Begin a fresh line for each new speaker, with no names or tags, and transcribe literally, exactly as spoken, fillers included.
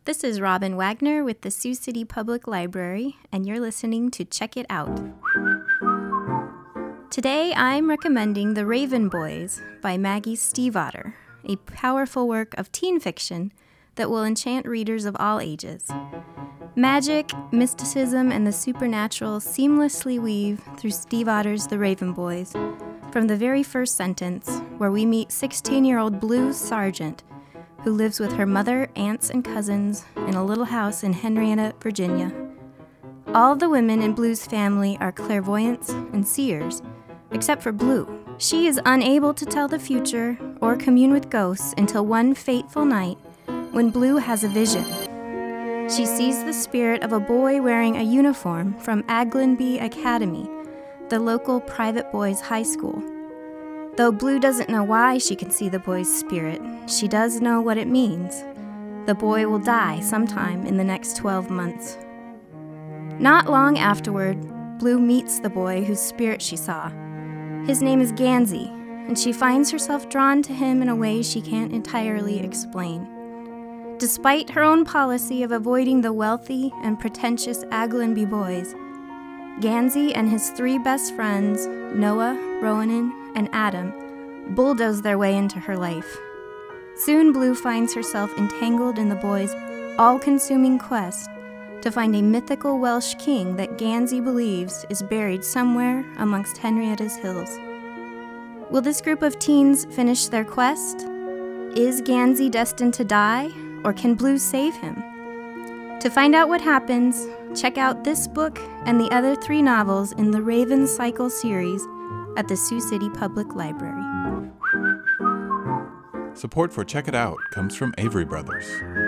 This is Robin Wagner with the Sioux City Public Library, and you're listening to Check It Out. Today, I'm recommending The Raven Boys by Maggie Stiefvater, a powerful work of teen fiction that will enchant readers of all ages. Magic, mysticism, and the supernatural seamlessly weave through Stiefvater's The Raven Boys, from the very first sentence, where we meet sixteen-year-old Blue Sargent, who lives with her mother, aunts, and cousins in a little house in Henrietta, Virginia. All the women in Blue's family are clairvoyants and seers, except for Blue. She is unable to tell the future or commune with ghosts until one fateful night when Blue has a vision. She sees the spirit of a boy wearing a uniform from Aglenby Academy, the local private boys' high school. Though Blue doesn't know why she can see the boy's spirit, she does know what it means. The boy will die sometime in the next twelve months. Not long afterward, Blue meets the boy whose spirit she saw. His name is Gansey, and she finds herself drawn to him in a way she can't entirely explain. Despite her own policy of avoiding the wealthy and pretentious Aglenby boys, Gansey and his three best friends, Noah, Ronan, and Adam, bulldoze their way into her life. Soon Blue finds herself entangled in the boys' all-consuming quest to find a mythical Welsh king that Gansey believes is buried somewhere amongst Henrietta's hills. Will this group of teens finish their quest? Is Gansey destined to die, or can Blue save him? To find out what happens, check out this book and the other three novels in the Raven Cycle series at the Sioux City Public Library.
Support for Check It Out comes from Avery Brothers.